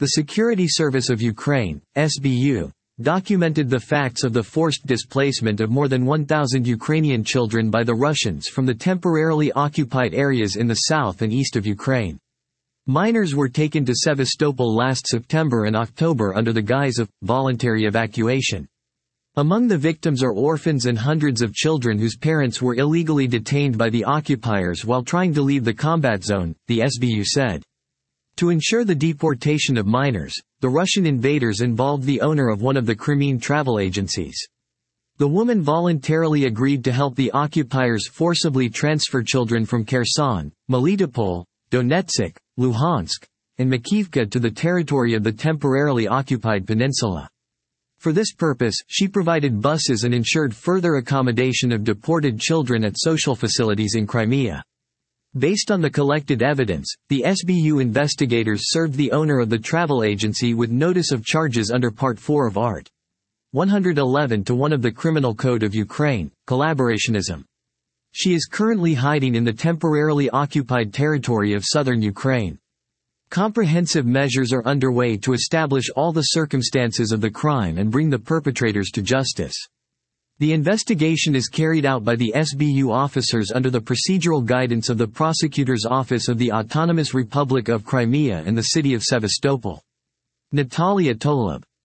The Security Service of Ukraine, SBU, documented the facts of the forced displacement of more than 1,000 Ukrainian children by the Russians from the temporarily occupied areas in the south and east of Ukraine. Minors were taken to Sevastopol last September and October under the guise of voluntary evacuation. Among the victims are orphans and hundreds of children whose parents were illegally detained by the occupiers while trying to leave the combat zone, the SBU said. To ensure the deportation of minors, the Russian invaders involved the owner of one of the Crimean travel agencies. The woman voluntarily agreed to help the occupiers forcibly transfer children from Kherson, Melitopol, Donetsk, Luhansk, and Makiivka to the territory of the temporarily occupied peninsula. For this purpose, she provided buses and ensured further accommodation of deported children at social facilities in Crimea. Based on the collected evidence, the SBU investigators served the owner of the travel agency with notice of charges under Part 4 of Art. 111-1 of the Criminal Code of Ukraine, collaborationism. She is currently hiding in the temporarily occupied territory of southern Ukraine. Comprehensive measures are underway to establish all the circumstances of the crime and bring the perpetrators to justice. The investigation is carried out by the SBU officers under the procedural guidance of the Prosecutor's Office of the Autonomous Republic of Crimea and the city of Sevastopol. Natalia Tolub